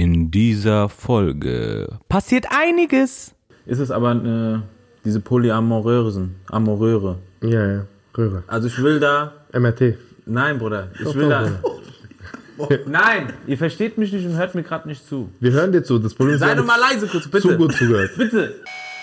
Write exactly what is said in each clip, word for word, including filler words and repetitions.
In dieser Folge passiert einiges. Ist es aber eine, diese Polyamorösen, Amoröre. Ja, ja, Röhre. Also ich will da... M R T. Nein, Bruder, ich Doch, will doch, da... Nein, ihr versteht mich nicht und hört mir gerade nicht zu. Wir hören dir zu, das Problem ist... Sei doch mal leise kurz, bitte. Zu gut zugehört. Bitte.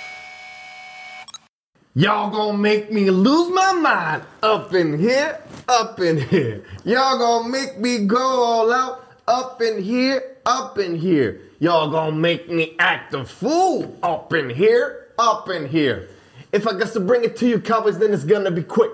Y'all gonna make me lose my mind. Up in here, up in here. Y'all gonna make me go all out. Up in here, up in here. Y'all gonna make me act a fool. Up in here, up in here. If I got to bring it to you, Cowboys, then it's gonna be quick.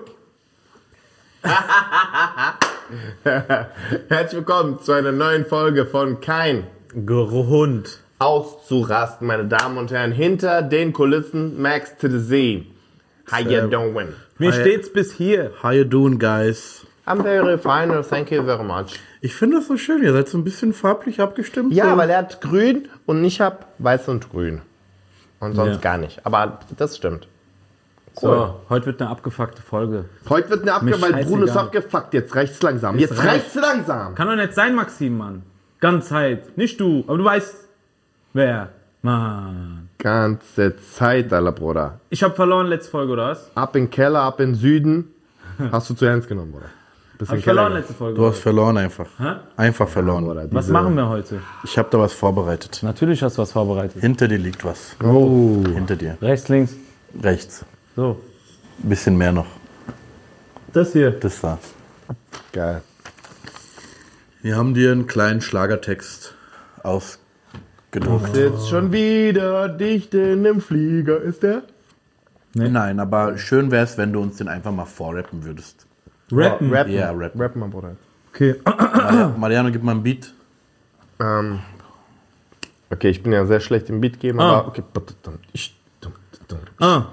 Herzlich willkommen zu einer neuen Folge von Kein Grund auszurasten, meine Damen und Herren. Hinter den Kulissen, Max to the Z. How you doing? Mir steht's bis hier. How you doing, guys? I'm very fine, thank you very much. Ich finde das so schön, ihr seid so ein bisschen farblich abgestimmt. Ja, so. weil er hat grün und ich hab weiß und grün. Und sonst Ja. gar nicht. Aber das stimmt. So, heute wird eine abgefuckte Folge. Heute wird eine Mir abgefuckt, weil Bruno ist scheißegal. abgefuckt. Jetzt reicht's langsam. Jetzt, Jetzt reicht's langsam. Kann doch nicht sein, Maxim, Mann. Ganz Zeit. Nicht du, aber du weißt, wer. Mann. Ganze Zeit, Alter, Bruder. Ich hab verloren letzte Folge, oder was? Ab in den Keller, ab in den Süden. Hast du zu ernst genommen, Bruder. Bist Hab in ich den Keller verloren gegangen. letzte Folge. Du hast verloren einfach. Hä? Einfach verloren. Bruder, Was diese- machen wir heute? Ich habe da was vorbereitet. Natürlich hast du was vorbereitet. Hinter dir liegt was. Oh. Hinter dir. Rechts, links. Rechts. So. Ein bisschen mehr noch. Das hier. Das da. Geil. Wir haben dir einen kleinen Schlagertext ausgedruckt. Sitzt schon wieder dicht in dem Flieger, ist der? Nein, aber schön wäre es, wenn du uns den einfach mal vorrappen würdest. Rappen. Rappen. Ja, rappen. Rappen, mein Bruder. Okay. Mariano, Mariano, gib mal ein Beat. Ähm, okay, ich bin ja sehr schlecht im Beat geben, Ah. aber okay. Ah.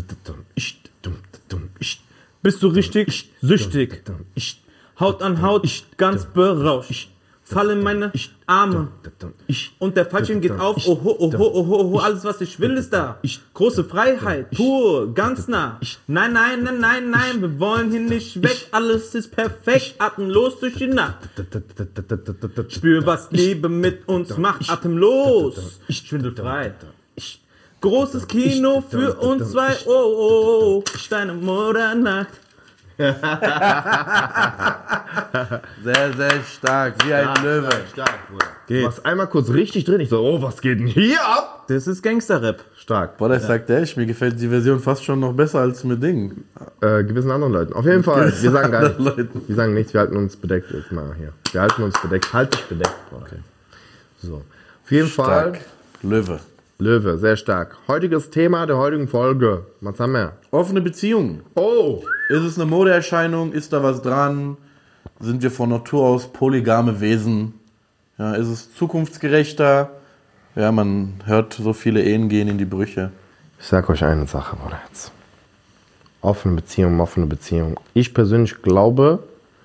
Bist du richtig süchtig? Haut an Haut, ganz berauscht. Fall in meine Arme. Und der Fallschirm geht auf. Oho, oho, oho, oho. Alles, was ich will, ist da. Große Freiheit, pur, ganz nah. Nein, nein, nein, nein, nein. Wir wollen hier nicht weg. Alles ist perfekt. Atemlos durch die Nacht. Spür, was Liebe mit uns macht. Atemlos. Schwindelfrei. Großes Kino für uns zwei. Oh, oh, oh. Deine Mutter-Nacht. Sehr, sehr stark. Wie ein Löwe. Du warst einmal kurz richtig drin. Ich so, oh, was geht denn hier ab? Das ist Gangster-Rap. Stark. Boah, das sagt echt, mir gefällt die Version fast schon noch besser als mit Ding. Äh, gewissen anderen Leuten. Auf jeden Fall. Wir sagen gar nichts. Leuten. Wir sagen nichts. Wir halten uns bedeckt jetzt mal hier. Wir halten uns bedeckt. Halt dich bedeckt. Okay. So. Auf jeden Fall. Stark. Löwe. Löwe, sehr stark. Heutiges Thema der heutigen Folge. Was haben wir? Offene Beziehungen. Oh! Ist es eine Modeerscheinung? Ist da was dran? Sind wir von Natur aus polygame Wesen? Ja, ist es zukunftsgerechter? Ja, man hört, so viele Ehen gehen in die Brüche. Ich sag euch eine Sache, Bruder, jetzt. Offene Beziehung, offene Beziehung. Ich persönlich glaube,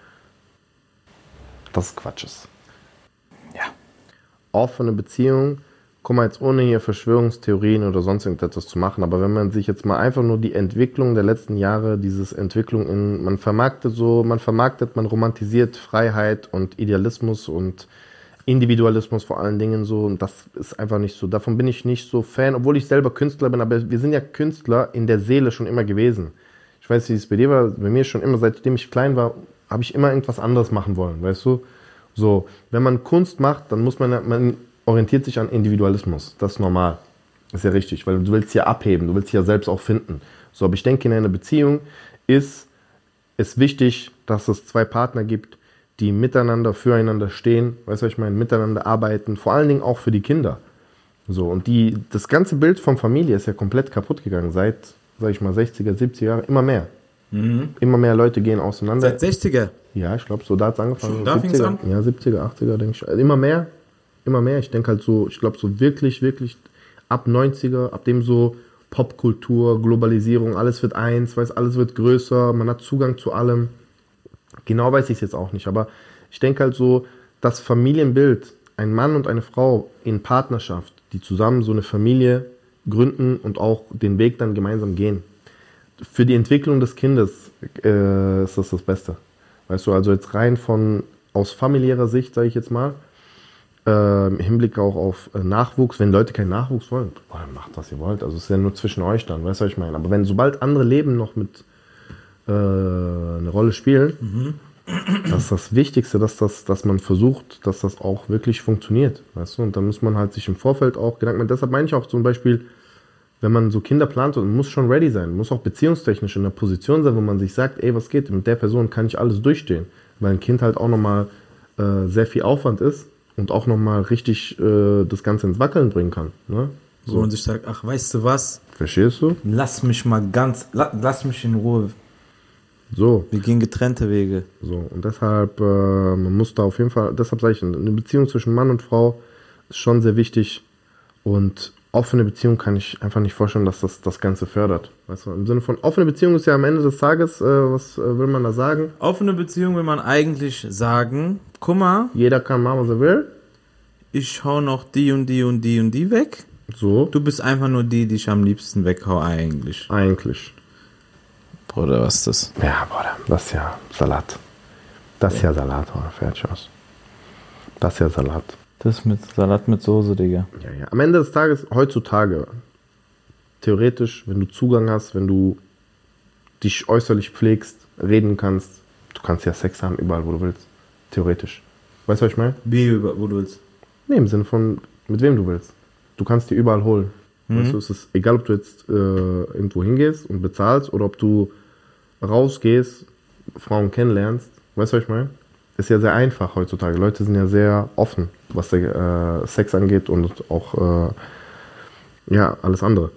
dass es Quatsch ist. Ja. Offene Beziehung, guck mal, jetzt ohne hier Verschwörungstheorien oder sonst irgendetwas zu machen, aber wenn man sich jetzt mal einfach nur die Entwicklung der letzten Jahre, dieses Entwicklung in, man vermarktet so, man vermarktet, man romantisiert Freiheit und Idealismus und Individualismus vor allen Dingen so, und das ist einfach nicht so. Davon bin ich nicht so Fan, obwohl ich selber Künstler bin, aber wir sind ja Künstler in der Seele schon immer gewesen. Ich weiß, wie es bei dir war, bei mir schon immer, seitdem ich klein war, habe ich immer irgendwas anderes machen wollen, weißt du? So, wenn man Kunst macht, dann muss man, man orientiert sich an Individualismus. Das ist normal. Das ist ja richtig, weil du willst ja abheben, du willst ja selbst auch finden. So, aber ich denke, in einer Beziehung ist es wichtig, dass es zwei Partner gibt, die miteinander, füreinander stehen, weißt du, was ich meine, miteinander arbeiten, vor allen Dingen auch für die Kinder. So, und die, das ganze Bild von Familie ist ja komplett kaputt gegangen, seit, sag ich mal, sechziger, siebziger Jahre, immer mehr. Mhm. Immer mehr Leute gehen auseinander. Seit sechziger. Ja, ich glaube, so da hat es angefangen. Schon da fing's an? Ja, siebziger, achtziger, denke ich. Also immer mehr, immer mehr. Ich denke halt so, ich glaube so wirklich, wirklich ab neunziger, ab dem so Popkultur, Globalisierung, alles wird eins, weiß, alles wird größer, man hat Zugang zu allem. Genau weiß ich es jetzt auch nicht, aber ich denke halt so, das Familienbild, ein Mann und eine Frau in Partnerschaft, die zusammen so eine Familie gründen und auch den Weg dann gemeinsam gehen. Für die Entwicklung des Kindes äh, ist das das Beste. Weißt du, also jetzt rein von, aus familiärer Sicht, sage ich jetzt mal, äh, im Hinblick auch auf äh, Nachwuchs, wenn Leute keinen Nachwuchs wollen, boah, dann macht, was ihr wollt. Also es ist ja nur zwischen euch dann, weißt du, was ich meine? Aber wenn sobald andere Leben noch mit äh, eine Rolle spielen, mhm. das ist das Wichtigste, dass, das, dass man versucht, dass das auch wirklich funktioniert, weißt du? Und da muss man halt sich im Vorfeld auch Gedanken machen. Deshalb meine ich auch zum Beispiel, wenn man so Kinder plant, man muss schon ready sein, muss auch beziehungstechnisch in der Position sein, wo man sich sagt, ey, was geht, mit der Person kann ich alles durchstehen. Weil ein Kind halt auch nochmal äh, sehr viel Aufwand ist und auch nochmal richtig äh, das Ganze ins Wackeln bringen kann. Ne? So. Wo man sich sagt, ach, weißt du was? Verstehst du? Lass mich mal ganz, la, lass mich in Ruhe. So. Wir gehen getrennte Wege. So, und deshalb, äh, man muss da auf jeden Fall, deshalb sage ich, eine Beziehung zwischen Mann und Frau ist schon sehr wichtig und offene Beziehung kann ich einfach nicht vorstellen, dass das das Ganze fördert. Weißt du, im Sinne von offene Beziehung ist ja am Ende des Tages, äh, was äh, will man da sagen? Offene Beziehung will man eigentlich sagen, guck mal. Jeder kann machen, was er will. Ich hau noch die und die und die und die weg. So. Du bist einfach nur die, die ich am liebsten weghau eigentlich. Eigentlich. Bruder, was ist das? Ja, Bruder, das ist ja Salat. Das ist ja Salat, oder? Fertig aus. Das ist ja Salat. Das mit Salat mit Soße, Digga. Ja, ja. Am Ende des Tages, heutzutage, theoretisch, wenn du Zugang hast, wenn du dich äußerlich pflegst, reden kannst, du kannst ja Sex haben überall, wo du willst. Theoretisch. Weißt du, was ich meine? Wie, wo du willst? Nee, im Sinne von, mit wem du willst. Du kannst dir überall holen. Mhm. Weißt du, es ist egal, ob du jetzt äh, irgendwo hingehst und bezahlst oder ob du rausgehst, Frauen kennenlernst. Weißt du, was ich meine? Ist ja sehr einfach heutzutage. Leute sind ja sehr offen, was der äh, Sex angeht und auch äh, ja, alles andere.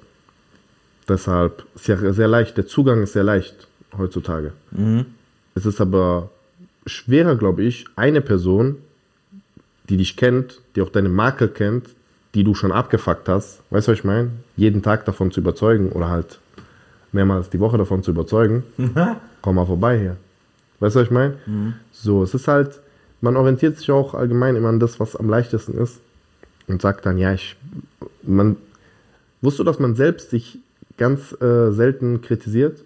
Deshalb ist ja sehr leicht. Der Zugang ist sehr leicht heutzutage. Mhm. Es ist aber schwerer, glaube ich, eine Person, die dich kennt, die auch deine Makel kennt, die du schon abgefuckt hast, weißt du, was ich meine? Jeden Tag davon zu überzeugen oder halt mehrmals die Woche davon zu überzeugen. Komm mal vorbei hier. Weißt du, was ich meine? Mhm. So, es ist halt, man orientiert sich auch allgemein immer an das, was am leichtesten ist und sagt dann, ja, ich, man, wusstest du, dass man selbst sich ganz äh, selten kritisiert?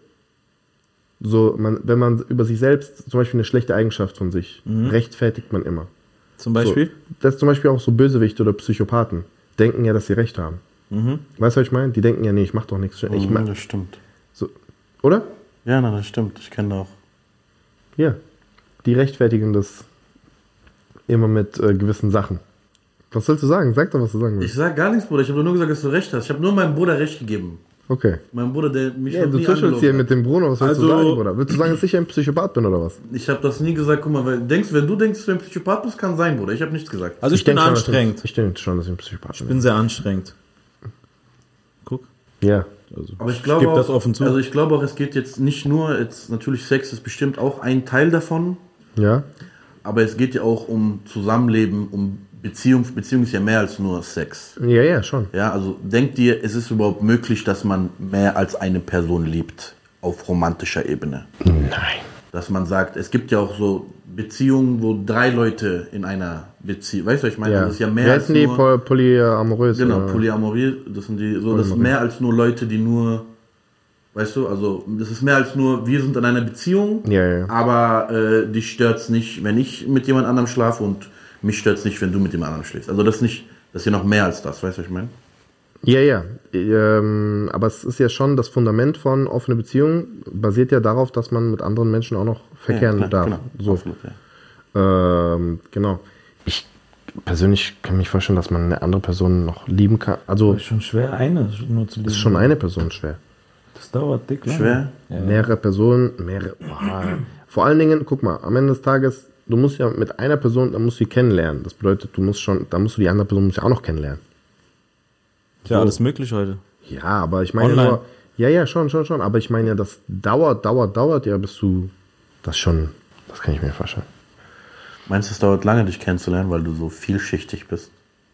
So, man, wenn man über sich selbst, zum Beispiel eine schlechte Eigenschaft von sich, mhm. rechtfertigt man immer. Zum Beispiel? So, das ist zum Beispiel auch so Bösewichte oder Psychopathen, denken ja, dass sie recht haben. Mhm. Weißt du, was ich meine? Die denken ja, nee, ich mach doch nichts. Ich mach, das stimmt. So, oder? Ja, na, das stimmt. Ich kenne auch. Ja, die rechtfertigen das immer mit äh, gewissen Sachen. Was sollst du sagen? Sag doch, was du sagen willst. Ich sag gar nichts, Bruder. Ich habe nur gesagt, dass du recht hast. Ich habe nur meinem Bruder recht gegeben. Okay. Mein Bruder, der mich ja, noch du nie tuschelst hier mit dem Bruno. Was sollst also, du sagen, Bruder? Willst du sagen, dass ich ein Psychopath bin oder was? Ich habe das nie gesagt. Guck mal, weil denkst, wenn du denkst, dass du ein Psychopath bist, kann sein, Bruder. Ich habe nichts gesagt. Also ich, ich bin schon, anstrengend. Ich, ich denke schon, dass ich ein Psychopath bin. Ich bin sehr anstrengend. Guck. Ja. Also, aber ich glaube ich auch, das offen zu. Also ich glaube auch, es geht jetzt nicht nur, jetzt natürlich Sex ist bestimmt auch ein Teil davon. Ja. Aber es geht ja auch um Zusammenleben, um Beziehung. Beziehung ist ja mehr als nur Sex. Ja, ja, schon. Ja, also denkt ihr, es ist überhaupt möglich, dass man mehr als eine Person liebt auf romantischer Ebene? Nein. Dass man sagt, es gibt ja auch so Beziehungen, wo drei Leute in einer Beziehung, weißt du, was ich meine? Ja. Das ist ja mehr Wer als sind die nur, polyamorös? Genau, polyamorie, das sind die, so, das ist mehr als nur Leute, die nur, weißt du, also das ist mehr als nur, wir sind in einer Beziehung, ja, ja. aber äh, dich stört's nicht, wenn ich mit jemand anderem schlafe und mich stört's nicht, wenn du mit jemand anderem schläfst. Also das ist nicht, das ist ja noch mehr als das, weißt du, was ich meine? Ja, ja, ähm, aber es ist ja schon das Fundament von offene Beziehungen, basiert ja darauf, dass man mit anderen Menschen auch noch verkehren ja, klar, darf. Genau, so. absolut, ja. ähm, genau. Ich persönlich kann mir vorstellen, dass man eine andere Person noch lieben kann. Also das ist schon schwer, eine nur zu lieben. Ist schon eine Person schwer. Das dauert dick lang. Schwer? Ja. Mehrere Personen, mehrere. Boah. Vor allen Dingen, guck mal, am Ende des Tages, du musst ja mit einer Person, da musst du sie kennenlernen. Das bedeutet, du musst schon, da musst du die andere Person musst ja auch noch kennenlernen. Ist ja so. Alles möglich heute. Ja, aber ich meine Online. nur, ja, ja, schon, schon, schon. Aber ich meine ja, das dauert, dauert, dauert ja, bis du das schon, das kann ich mir vorstellen. Meinst du, es dauert lange, dich kennenzulernen, weil du so vielschichtig bist?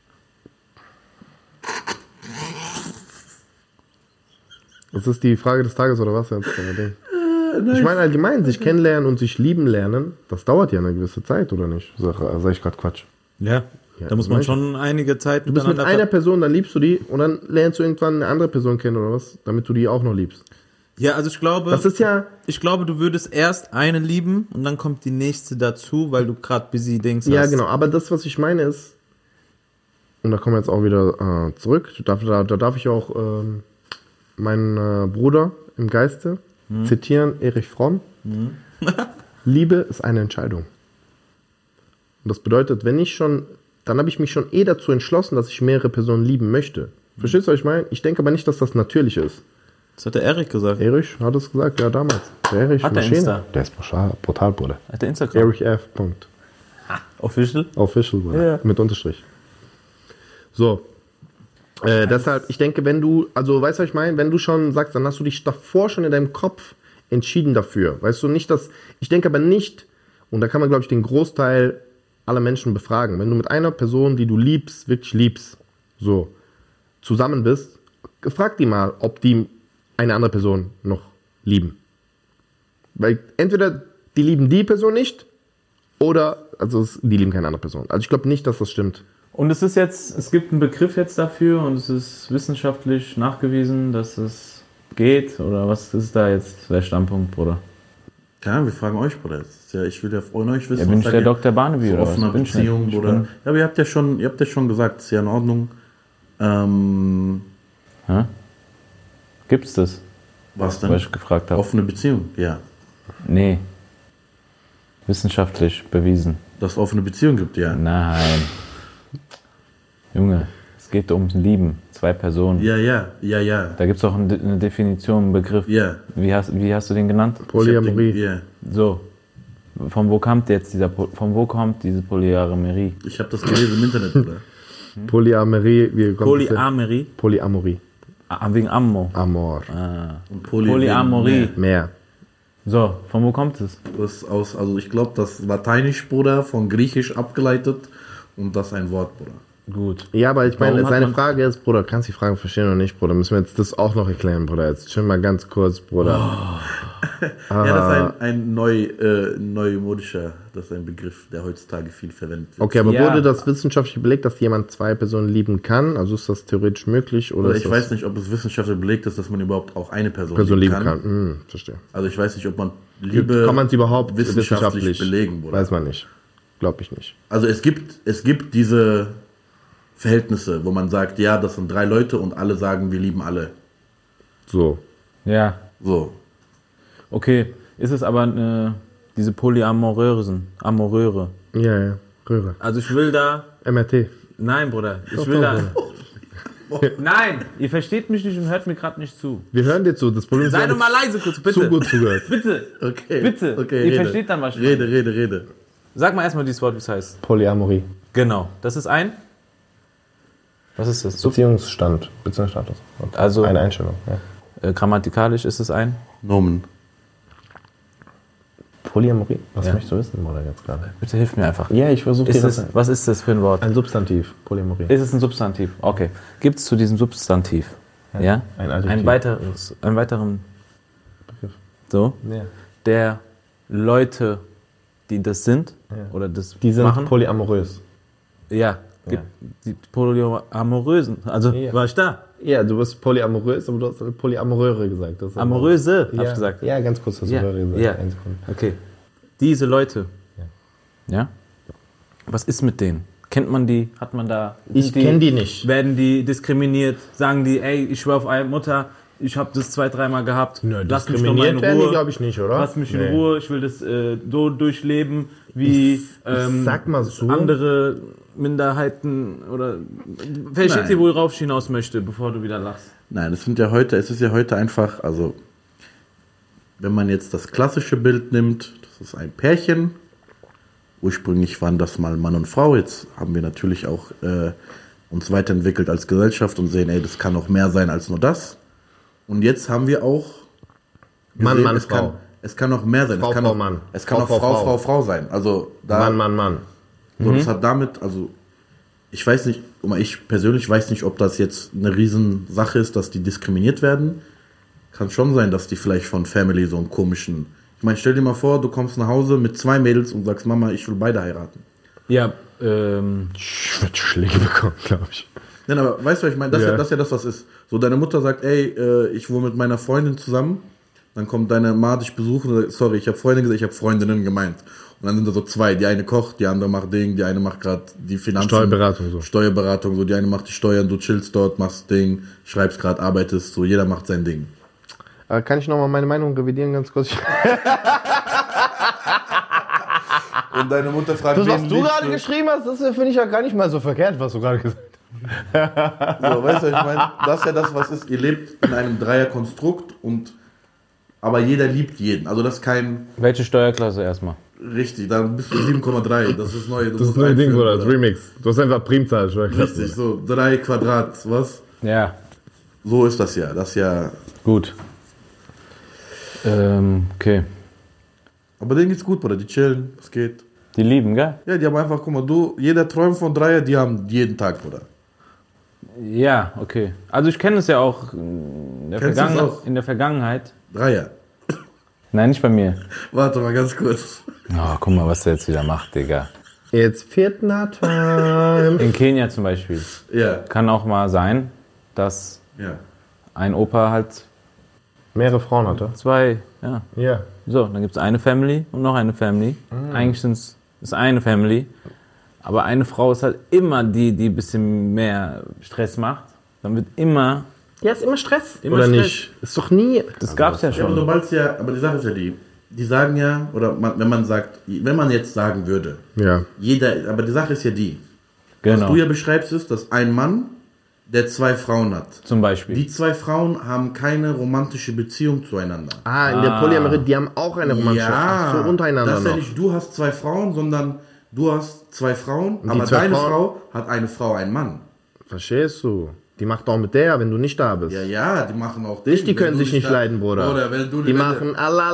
Das ist die Frage des Tages, oder was? Jetzt? Ich meine allgemein, sich kennenlernen und sich lieben lernen, das dauert ja eine gewisse Zeit, oder nicht? Sag, sag ich gerade Quatsch. Ja, ja, da muss man schon einige Zeit Du bist mit einer Person, dann liebst du die und dann lernst du irgendwann eine andere Person kennen, oder was? Damit du die auch noch liebst. Ja, also ich glaube, das ist ja ich glaube, du würdest erst eine lieben und dann kommt die nächste dazu, weil du gerade busy Dings ja, hast. Ja, genau, aber das, was ich meine ist, und da kommen wir jetzt auch wieder äh, zurück, da, da, da darf ich auch ähm, meinen äh, Bruder im Geiste hm. zitieren, Erich Fromm. Hm. Liebe ist eine Entscheidung. Und das bedeutet, wenn ich schon, dann habe ich mich schon eh dazu entschlossen, dass ich mehrere Personen lieben möchte. Verstehst du, was ich meine? Ich denke aber nicht, dass das natürlich ist. Das hat der Erich gesagt. Erich hat es gesagt, ja, damals. Der Erich, hat der Maschine. Insta? Der ist brutal, brutal, Bruder. Hat der Instagram? Erich F. Punkt. Official? Official, Bruder. Ja. Mit Unterstrich. So. Äh, deshalb, ich denke, wenn du, also, weißt du, was ich meine? Wenn du schon sagst, dann hast du dich davor schon in deinem Kopf entschieden dafür. Weißt du, nicht, dass, ich denke aber nicht, und da kann man, glaube ich, den Großteil aller Menschen befragen. Wenn du mit einer Person, die du liebst, wirklich liebst, so, zusammen bist, frag die mal, ob die eine andere Person noch lieben. Weil entweder die lieben die Person nicht oder also es, die lieben keine andere Person. Also ich glaube nicht, dass das stimmt. Und es ist jetzt, es gibt einen Begriff jetzt dafür und es ist wissenschaftlich nachgewiesen, dass es geht, oder was ist da jetzt der Standpunkt, Bruder? Ja, wir fragen euch, Bruder. Das ist ja, ich will ja von euch wissen. Ja, bin ich der Doktor Barnaby oder was? Offener Bin ich Beziehung, nicht. Bruder. Ja, aber ihr habt ja schon, ihr habt ja schon gesagt, ist ja in Ordnung. Ähm, Hä? Gibt's das? Was denn? Was ich gefragt habe. Offene Beziehung, ja. Nee. Wissenschaftlich bewiesen. Dass es offene Beziehung gibt, ja. Nein. Junge, es geht ums Lieben. Zwei Personen. Ja, ja, ja, ja. Da gibt es auch eine Definition, einen Begriff. Ja. Wie hast, wie hast du den genannt? Polyamorie. Ja. So. Von wo kommt jetzt dieser, von wo kommt diese Polyamorie? Ich habe das gelesen im Internet, Bruder. Polyamorie, wie kommt das hin? Polyamorie? Polyamorie. Ah, wegen Ammo. Amor. Ah. Und Poly Polyamorie. Mehr. So, von wo kommt es? Das aus, also ich glaube, das Lateinisch, Bruder, von Griechisch abgeleitet und das ein Wort, Bruder. Gut. Ja, aber ich meine, Warum hat seine man- Frage ist, Bruder, kannst du die Fragen verstehen oder nicht, Bruder? Müssen wir jetzt das auch noch erklären, Bruder? Jetzt schon mal ganz kurz, Bruder. Ja, das ist ein, ein neu, äh, neumodischer, das ist ein Begriff, der heutzutage viel verwendet wird. Okay, aber Ja. wurde das wissenschaftlich belegt, dass jemand zwei Personen lieben kann? Also ist das theoretisch möglich? Oder Oder ist ich das weiß nicht, ob es wissenschaftlich belegt ist, dass man überhaupt auch eine Person, Person lieben lieben kann. kann? Hm, verstehe. Also ich weiß nicht, ob man Liebe Kann man es überhaupt wissenschaftlich, wissenschaftlich belegen, Bruder. Weiß man nicht. Glaube ich nicht. Also es gibt, es gibt diese Verhältnisse, wo man sagt, ja, das sind drei Leute und alle sagen, wir lieben alle. So. Ja. So. Okay. Ist es aber eine, diese Polyamorösen, Amoröre. Ja, ja. Röhre. Also ich will da, M R T. nein, Bruder, ich Doch, will doch, da, nein, ihr versteht mich nicht und hört mir gerade nicht zu. Wir hören dir zu. Das Problem ist, Sei wir doch haben mal leise kurz, bitte. zu gut zugehört. Bitte, Okay. bitte. Okay, Ihr rede. versteht dann, was ich Rede, rede, rede. Sag mal erstmal dieses Wort, wie es heißt. Polyamorie. Genau, das ist ein, was ist das? Sub Beziehungsstand. Beziehungsstatus. Und Also- eine Einstellung. Ja. äh, grammatikalisch ist es ein, Nomen. Polyamorie? Was Ja. möchtest du wissen, oder jetzt gerade? bitte hilf mir einfach. Ja, ich versuche Ist es, was ist das für ein Wort? Ein Substantiv. Polyamorie. Ist es ein Substantiv? Okay. Gibt es zu diesem Substantiv, ja, ein Adjektiv. ein weiteres, einen weiteren Begriff. so, Ja. der Leute, die das sind Ja. oder das Die sind machen, polyamorös. ja, gibt die Polyamorösen. Also Ja. war ich da? Ja, du bist polyamorös, aber du hast Polyamoröre gesagt. Das ist Amoröse, hab ja. ich gesagt. Ja, ganz kurz hast du Ja, Röhre gesagt. ja. Eine Sekunde. Okay. Diese Leute, Ja. ja, was ist mit denen? Kennt man die? Hat man da? Ich sind kenn die nicht. Werden die diskriminiert? Sagen die, ey, ich schwör auf eine Mutter, ich habe das zwei, dreimal gehabt. Nö, Lass mich doch mal in diskriminiert werden die, Ruhe. glaube ich, nicht, oder? Lass mich in Nee. Ruhe, ich will das äh, so durchleben, wie Ich- ich ähm, sag mal so. andere Minderheiten oder versteht Nein. ihr, worauf ich hinaus möchte, bevor du wieder lachst? Nein, es sind ja heute, es ist ja heute einfach, also wenn man jetzt das klassische Bild nimmt, das ist ein Pärchen. Ursprünglich waren das mal Mann und Frau. Jetzt haben wir natürlich auch äh, uns weiterentwickelt als Gesellschaft und sehen, ey, das kann auch mehr sein als nur das. Und jetzt haben wir auch Mann, gesehen, Mann, es Frau. kann, es kann auch mehr sein. Frau, es kann Frau, auch, Mann. Es kann Frau, auch Frau, Frau, Frau. Frau, Frau sein. Also da, Mann, Mann, Mann. so, das hat damit, also ich weiß nicht, ich persönlich weiß nicht, ob das jetzt eine Riesensache ist, dass die diskriminiert werden. Kann schon sein, dass die vielleicht von Family so einen komischen... Ich meine, stell dir mal vor, du kommst nach Hause mit zwei Mädels und sagst, Mama, ich will beide heiraten. Ja, ähm, Ich würde Schläge bekommen, glaube ich. Nein, aber weißt du, was ich meine? Das, Ja. ja. das ist ja das, was ist. So, deine Mutter sagt, ey, äh, ich wohne mit meiner Freundin zusammen. dann kommt deine Ma dich besuchen und sagt, sorry, ich habe Freunde gesagt, ich habe Freundinnen gemeint. Und dann sind da so zwei, die eine kocht, die andere macht Ding, die eine macht gerade die Finanzen. Steuerberatung so. Steuerberatung, so die eine macht die Steuern, du chillst dort, machst Ding, schreibst gerade, arbeitest, so jeder macht sein Ding. Aber kann ich nochmal meine Meinung revidieren, ganz kurz? Und deine Mutter fragt, Das, was wen du liebst gerade geschrieben hast, das finde ich ja gar nicht mal so verkehrt, was du gerade gesagt hast. So, weißt du, ich meine, das ist ja das, was ist. Ihr lebt in einem Dreierkonstrukt und aber jeder liebt jeden. Also das ist kein Welche Steuerklasse erstmal? richtig, dann bist du sieben Komma drei. Das ist neu. Das ist ein Ding, Bruder, das Remix. Du hast einfach Primzahl. Richtig, so drei Quadrat, was? Ja, So ist das ja. Das ist ja. gut. Ähm, okay. Aber denen geht's gut, Bruder. Die chillen, es geht. Die lieben, gell? Ja, die haben einfach, guck mal, du, jeder träumt von Dreier, die haben jeden Tag, Bruder. Ja, okay. Also ich kenne es ja auch in der, Kennst du es Vergangen- auch? in der Vergangenheit. Dreier. Nein, nicht bei mir. Warte mal ganz kurz. Oh, guck mal, was der jetzt wieder macht, Digga. It's Vietnam. In Kenia zum Beispiel. Ja, Kann auch mal sein, dass ja. ein Opa halt Mehrere Frauen hatte. zwei, ja. Ja. So, dann gibt es eine Family und noch eine Family. Eigentlich sind es ist eine Family. Aber eine Frau ist halt immer die, die ein bisschen mehr Stress macht. Dann wird immer, Ja, ist immer Stress. immer Oder Stress. nicht? Ist doch nie. Das gab's ja Ja, aber schon. sobald ja, aber die Sache ist ja die, die sagen ja, oder man, wenn man sagt, wenn man jetzt sagen würde, Ja. jeder, aber die Sache ist ja die, was Genau, du ja beschreibst, ist, dass ein Mann, der zwei Frauen hat. zum Beispiel. Die zwei Frauen haben keine romantische Beziehung zueinander. Ah, in der Polyamorie, die haben auch eine romantische. Ach so, untereinander das ist ja noch. nicht, du hast zwei Frauen, sondern du hast zwei Frauen, die aber zwei deine Frauen- Frau hat eine Frau, einen Mann. Verstehst du? Die macht auch mit der, wenn du nicht da bist. Ja, ja, die machen auch Dich, die Ding, wenn können du sich nicht da- leiden, Bruder. Bruder, wenn du Die wenn machen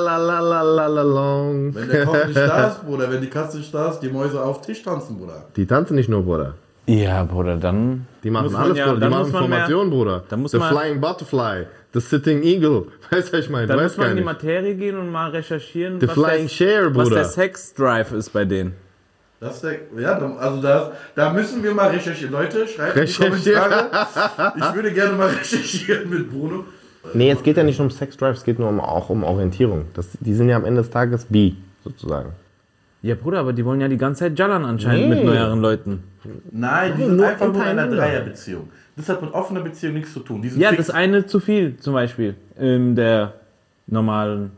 alalalalalalalong. Der, wenn der Koch nicht da ist, Bruder, wenn die Katze nicht da ist, die Mäuse auf Tisch tanzen, Bruder. Die tanzen nicht nur, Bruder. Ja, Bruder, dann. Die machen Muss man alles, ja- Bruder. Die dann machen muss man mehr- Formation, Bruder. dann muss the man- Flying Butterfly. The Sitting Eagle. Weißt du, was ich meine? Dann Du muss weißt man gar in die nicht. Materie gehen und mal recherchieren, The was, Flying der, Share, was Bruder. der Sex-Drive ist bei denen. Das ist der, ja, da- also da, da müssen wir mal recherchieren. Leute, schreibt in die Recherchieren. Kommentare. Ich würde gerne mal recherchieren mit Bruno. Nee, es geht ja nicht um Sex Drive, es geht nur um, auch um Orientierung. Das, die sind ja am Ende des Tages bi, sozusagen. Ja, Bruder, aber die wollen ja die ganze Zeit jallern anscheinend Nee. mit neueren Leuten. Nein, die sind nur einfach nur in einer untereinander. Dreierbeziehung. Das hat mit offener Beziehung nichts zu tun. Die sind Ja, fix. das eine zu viel zum Beispiel in der normalen.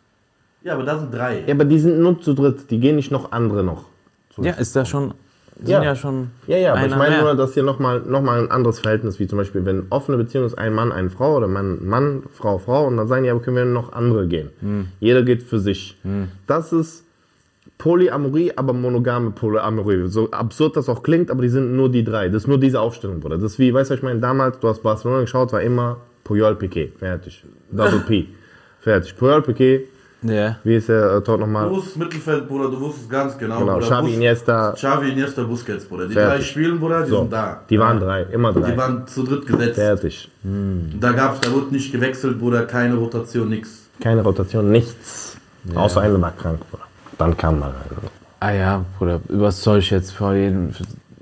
ja, aber da sind drei. Ja, aber die sind nur zu dritt, die gehen nicht noch andere noch. zu. Ja, ist da schon. Sind Ja. ja, schon. Ja, ja, aber ich einer meine mehr. nur, dass hier nochmal noch mal ein anderes Verhältnis, wie zum Beispiel, wenn offene Beziehung ist, ein Mann, eine Frau oder Mann, Mann, Frau, Frau und dann sagen die, aber können wir noch andere gehen. Hm. Jeder geht für sich. Das ist Polyamorie, aber monogame Polyamorie. So absurd das auch klingt, aber die sind nur die drei. Das ist nur diese Aufstellung, Bruder. Das ist wie, weißt du, was ich meine, damals, du hast Barcelona geschaut, war immer Puyol Piqué. Fertig. Double P. Fertig. Puyol Piqué. Ja. Wie ist der äh, Tor Du nochmal? wusstest Mittelfeld, Bruder, du wusstest ganz genau. Genau, Bruder. Xavi, Bus- Iniesta. Xavi, Iniesta, Busquets, Bruder. Die Fertig. drei spielen, Bruder, die So, sind da. die waren Ja. drei, immer drei. Die waren zu dritt gesetzt. Fertig. Da gab's, da wurde nicht gewechselt, Bruder, keine Rotation, nix. Keine Rotation, nichts. Außer einer war krank, Bruder. Dann kam man rein. Ah ja, Bruder, über was soll ich jetzt vor jedem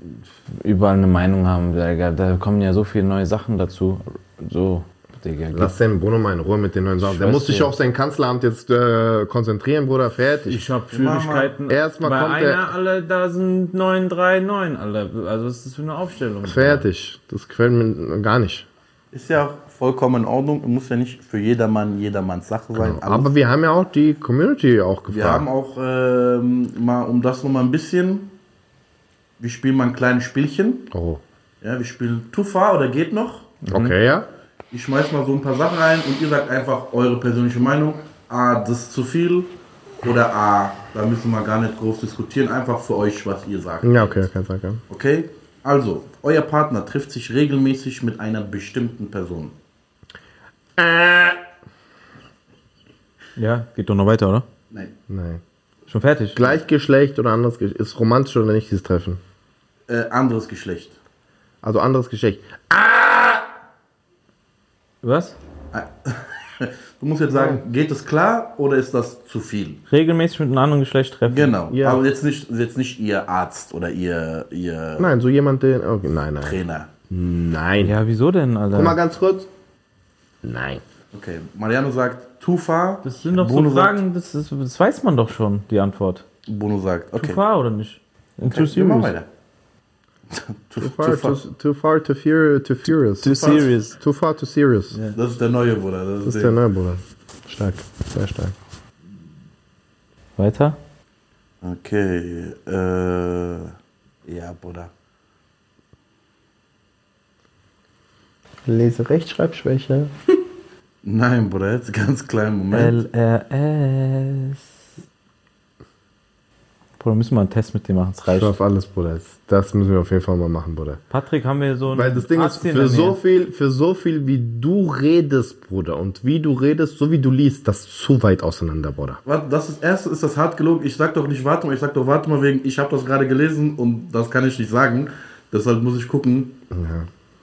überall eine Meinung haben, Digga. Da kommen ja so viele neue Sachen dazu. So, Digga. Lass den Bruno mal in Ruhe mit den neuen Sachen. Der weiß muss sich nicht. auf sein Kanzleramt jetzt äh, konzentrieren, Bruder. Fertig. Ich hab Mama. Schwierigkeiten. Erstmal Bei kommt einer, der- alle, da sind neun, drei, neun, alle. Also was ist das für eine Aufstellung? Fertig. Das gefällt mir gar nicht. Ist ja auch vollkommen in Ordnung. Muss ja nicht für jedermann jedermanns Sache sein. Alles. Aber wir haben ja auch die Community auch gefragt. Wir haben auch ähm, mal, um das nochmal ein bisschen, wir spielen mal ein kleines Spielchen. oh. Ja, wir spielen Too Far oder geht noch. Okay, ja. Ich schmeiß mal so ein paar Sachen rein und ihr sagt einfach eure persönliche Meinung. Ah, das ist zu viel. Oder ah, da müssen wir gar nicht groß diskutieren. Einfach für euch, was ihr sagt. Ja, okay, kein Sagen. Okay? Also, euer Partner trifft sich regelmäßig mit einer bestimmten Person. Ja, geht doch noch weiter, oder? Nein. Nein. Schon fertig? Gleichgeschlecht oder anderes Geschlecht. Ist romantisch oder nicht dieses Treffen? Äh, anderes Geschlecht. Also anderes Geschlecht. Was? Du musst jetzt sagen, geht es klar oder ist das zu viel? Regelmäßig mit einem anderen Geschlecht treffen. Genau. Ja. Aber jetzt nicht, jetzt nicht ihr Arzt oder ihr, ihr Nein, so jemand, den. Okay, nein, nein. Trainer. Nein. Ja, wieso denn, Alter? Guck mal ganz kurz. Nein. Okay, Mariano sagt too far. Das sind doch Bruno so Fragen, das, ist, das weiß man doch schon, die Antwort. Sagt, Bruno sagt, okay. Too far oder nicht? Okay, Too wir machen serious. weiter. too, Too far, too, too far, too, fur, too furious. Too serious. Too far, too serious. Ja. Das ist der neue, Bruder. Das, Das ist der neue Bruder. Stark, sehr stark. Weiter? Okay, äh, ja, Bruder. Lese Rechtschreibschwäche. Nein, Bruder, jetzt ganz kleinen Moment. L R S. Bruder, müssen wir einen Test mit dir machen, es Ich reicht. auf alles, Bruder. Das müssen wir auf jeden Fall mal machen, Bruder. Patrick, haben wir so ein Weil das Ding ist, Arzt in für der so Nähe? viel, für so viel, wie du redest, Bruder, und wie du redest, so wie du liest, das ist zu weit auseinander, Bruder. Warte, das ist, erste ist das hart gelogen. Ich sag doch nicht, warte mal, ich sag doch, warte mal, wegen, ich habe das gerade gelesen und das kann ich nicht sagen. Deshalb muss ich gucken. Ja.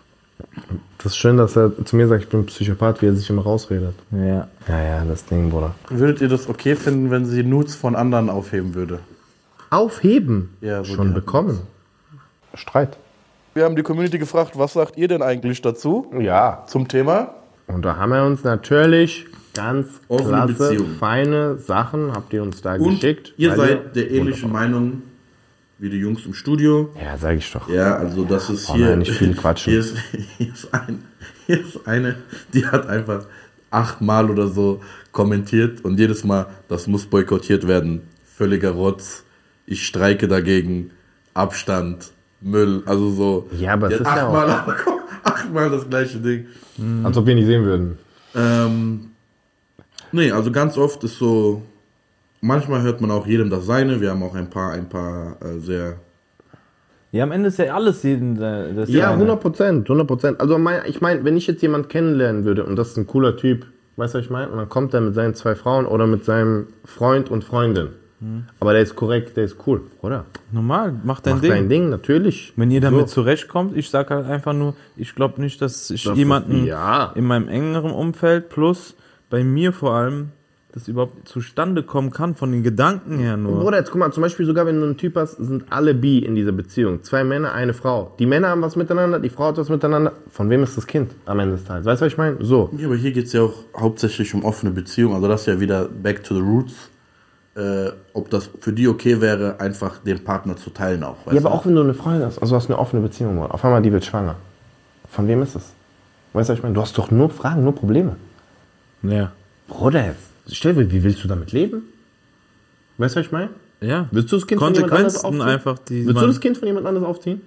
Das ist schön, dass er zu mir sagt, ich bin Psychopath, wie er sich immer rausredet. Ja. Ja, ja, das Ding, Bruder. Würdet ihr das okay finden, wenn sie Nudes von anderen aufheben würde? Aufheben. Ja, so Schon gerne. bekommen. Streit. Wir haben die Community gefragt, was sagt ihr denn eigentlich dazu? Ja. Zum Thema? Und da haben wir uns natürlich ganz Offene klasse, Beziehung. feine Sachen, habt ihr uns da Und geschickt. ihr Weil seid der ähnlichen Wunderbar. Meinung wie die Jungs im Studio. Ja, sag ich doch. Ja, also das ist Brauchen hier. wir nicht viel quatschen. Hier ist, hier, ist ein, hier ist eine, die hat einfach achtmal oder so kommentiert und jedes Mal, das muss boykottiert werden. Völliger Rotz. Ich streike dagegen. Abstand. Müll. Also so. Ja, aber es Die ist hat ja achtmal, auch, aber komm, achtmal das gleiche Ding. als ob wir nicht sehen würden. Ähm, nee, also ganz oft ist so, manchmal hört man auch jedem das Seine. Wir haben auch ein paar, ein paar äh, sehr. Ja, am Ende ist ja alles jeden äh, das Ja, seine. hundert Prozent, hundert Prozent. Also mein, ich meine, wenn ich jetzt jemanden kennenlernen würde und das ist ein cooler Typ, weißt du, was ich meine? Und dann kommt er mit seinen zwei Frauen oder mit seinem Freund und Freundin. Aber der ist korrekt, der ist cool, oder? Normal, mach dein Mach Ding. dein Ding, natürlich. Wenn ihr damit So. zurechtkommt, ich sag halt einfach nur, ich glaube nicht, dass ich Das jemanden ist- ja. in meinem engeren Umfeld plus bei mir vor allem, das überhaupt zustande kommen kann, von den Gedanken her nur. Bruder, jetzt guck mal, zum Beispiel sogar wenn du einen Typ hast, sind alle bi in dieser Beziehung. Zwei Männer, eine Frau. Die Männer haben was miteinander, die Frau hat was miteinander. Von wem ist das Kind am Ende des Tages? Weißt du, was ich meine? So. Ja, aber hier geht es ja auch hauptsächlich um offene Beziehungen. Also das ist ja wieder back to the roots. Äh, ob das für die okay wäre, einfach den Partner zu teilen auch. Weißt Ja, aber du? auch wenn du eine Freundin hast, also du hast eine offene Beziehung, Bruder. Auf einmal die wird schwanger. Von wem ist das? Weißt du, was ich meine? Du hast doch nur Fragen, nur Probleme. Ja. Bruder, stell dir, wie willst du damit leben? Weißt du, was ich meine? Ja. Willst du das Kind von jemand anderes Konsequenzen aufziehen? einfach, die Willst du man, das Kind von jemand anderes aufziehen?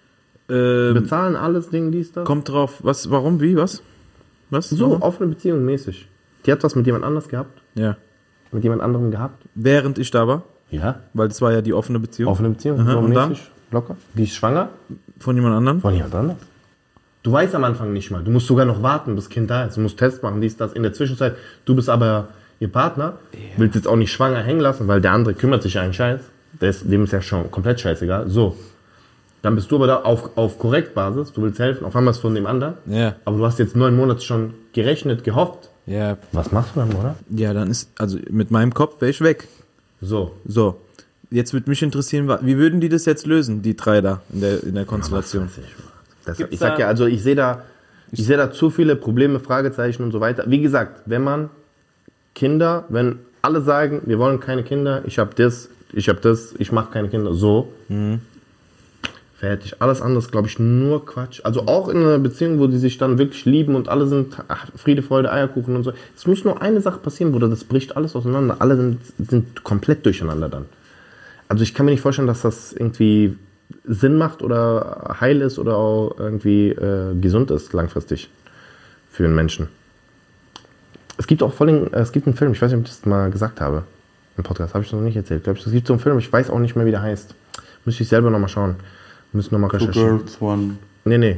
ähm, Bezahlen alles, Ding, dies, das? kommt drauf, was, warum, wie, was? Was? So, Warum? offene Beziehung mäßig. Die hat was mit jemand anders gehabt? Ja. Mit jemand anderem gehabt? Während ich da war, Ja. weil das war ja die offene Beziehung Offene Beziehung, Aha, so und dann? mäßig, locker. Die ist schwanger von jemand anderem. von jemand anders. Du weißt am Anfang nicht mal. Du musst sogar noch warten, bis das Kind da ist. Du musst Tests machen, dies, das. In der Zwischenzeit, du bist aber ihr Partner, willst jetzt auch nicht schwanger hängen lassen, weil der andere kümmert sich ja einen Scheiß. Der ist, dem ist ja schon komplett scheißegal. So. Dann bist du aber da auf, auf Korrektbasis, du willst helfen, auf einmal ist von dem anderen. Ja. Aber du hast jetzt neun Monate schon gerechnet, gehofft. Ja. Was machst du dann, oder? Ja, dann ist, also mit meinem Kopf wäre ich weg. So. So. Jetzt würde mich interessieren, wa- wie würden die das jetzt lösen, die drei da in der, in der Konstellation? Das, Gibt's ich sag da- ja, also ich sehe da, ich sehe da zu viele Probleme, Fragezeichen und so weiter. Wie gesagt, wenn man Kinder, wenn alle sagen, wir wollen keine Kinder, ich habe das, ich habe das, ich mache keine Kinder, so, fertig. Alles andere, glaube ich, nur Quatsch. Also auch in einer Beziehung, wo die sich dann wirklich lieben und alle sind ach, Friede, Freude, Eierkuchen und so. Es muss nur eine Sache passieren, Bruder, das bricht alles auseinander. Alle sind, sind komplett durcheinander dann. Also ich kann mir nicht vorstellen, dass das irgendwie Sinn macht oder heil ist oder auch irgendwie äh, gesund ist langfristig für einen Menschen. Es gibt auch vor allem, es gibt einen Film, ich weiß nicht, ob ich das mal gesagt habe im Podcast, habe ich das noch nicht erzählt, glaube ich. Es gibt so einen Film, ich weiß auch nicht mehr, wie der heißt. Müsste ich selber nochmal schauen. Müssen nochmal Two recherchieren. girls, one. Nee, nee.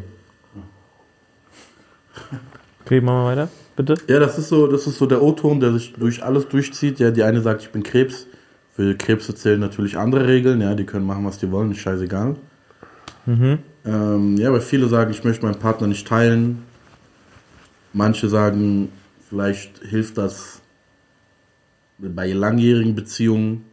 Okay, machen wir weiter, bitte. Ja, das ist so, das ist so der O-Ton, der sich durch alles durchzieht. Ja, die eine sagt, ich bin Krebs. Für Krebse zählen natürlich andere Regeln. Ja, die können machen, was die wollen, ist scheißegal. Ähm, ja, aber viele sagen, ich möchte meinen Partner nicht teilen. Manche sagen, vielleicht hilft das bei langjährigen Beziehungen.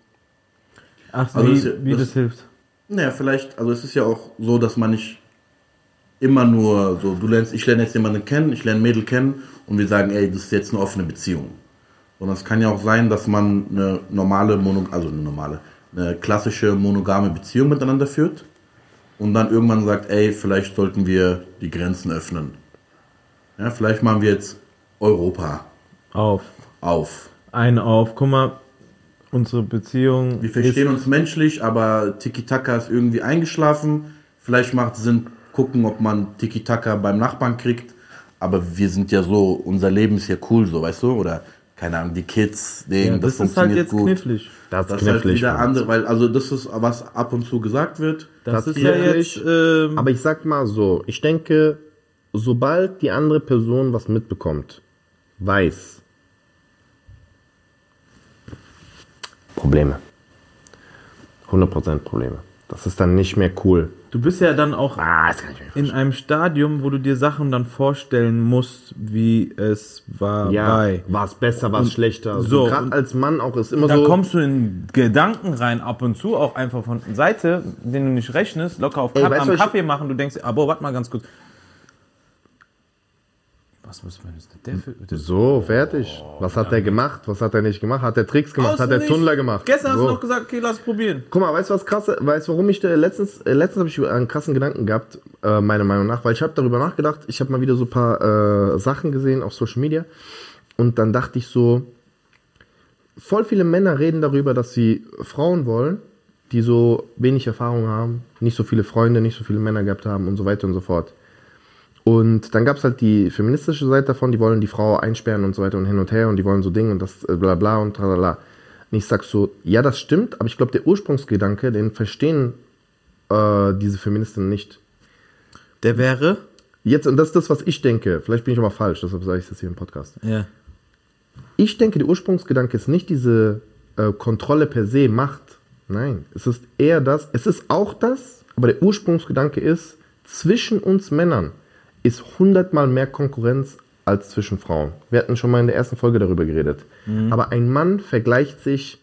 Ach, Also wie, das- wie das- das hilft. Naja, vielleicht, also es ist ja auch so, dass man nicht immer nur so, du lernst, ich lerne jetzt jemanden kennen, ich lerne ein Mädel kennen und wir sagen, ey, das ist jetzt eine offene Beziehung. Sondern es kann ja auch sein, dass man eine normale, Mono, also eine normale, eine klassische monogame Beziehung miteinander führt und dann irgendwann sagt, ey, vielleicht sollten wir die Grenzen öffnen. Ja, vielleicht machen wir jetzt Europa Auf. auf. Ein auf. Guck mal, unsere Beziehung. Wir verstehen uns menschlich, aber Tiki-Taka ist irgendwie eingeschlafen. Vielleicht macht es Sinn, gucken, ob man Tiki-Taka beim Nachbarn kriegt. Aber wir sind ja so, unser Leben ist ja cool, so, weißt du? Oder, keine Ahnung, die Kids, denen, Ja, das, das ist halt funktioniert jetzt gut. knifflig. Das, Das ist ist halt knifflig. wieder Mann. andere, weil, also das ist, was ab und zu gesagt wird. Das, Das ist ja knifflig. jetzt. Ähm, Aber ich sag mal so, ich denke, sobald die andere Person was mitbekommt, weiß, Probleme. hundert Prozent Probleme. Das ist dann nicht mehr cool. du bist ja dann auch Ah, das kann ich mir nicht in einem Stadium, wo du dir Sachen dann vorstellen musst, wie es war Ja, bei. war es besser, war es schlechter. so, So, Gerade und als Mann auch ist immer Da so. kommst du in Gedanken rein, ab und zu, auch einfach von Seite, den du nicht rechnest, locker auf Ey, Kaffee, weißt du, am ich- Kaffee machen, du denkst, aber warte mal ganz kurz. Was muss man jetzt der für... So, fertig. Was hat der gemacht? Was hat er nicht gemacht? Hat er Tricks gemacht? Hat er Außen Tunnler nicht. gemacht? Gestern hast so. du noch gesagt, okay, lass probieren. Guck mal, weißt du was krass? Weißt du, warum ich da letztens, äh, letztens habe ich einen krassen Gedanken gehabt, äh, meiner Meinung nach, weil ich habe darüber nachgedacht, ich habe mal wieder so ein paar äh, Sachen gesehen auf Social Media und dann dachte ich so, voll viele Männer reden darüber, dass sie Frauen wollen, die so wenig Erfahrung haben, nicht so viele Freunde, nicht so viele Männer gehabt haben und so weiter und so fort. Und dann gab es halt die feministische Seite davon, die wollen die Frau einsperren und so weiter und hin und her und die wollen so Dinge und das äh, bla bla und tralala. Und ich sag so, ja, das stimmt, aber ich glaube, der Ursprungsgedanke, den verstehen äh, diese Feministinnen nicht. Der wäre? Jetzt, und das ist das, was ich denke, vielleicht bin ich aber falsch, deshalb sage ich das hier im Podcast. Ja. Ich denke, der Ursprungsgedanke ist nicht diese äh, Kontrolle per se, Macht. Nein, es ist eher das, es ist auch das, aber der Ursprungsgedanke ist, zwischen uns Männern ist hundertmal mehr Konkurrenz als zwischen Frauen. Wir hatten schon mal in der ersten Folge darüber geredet. Mhm. Aber ein Mann vergleicht sich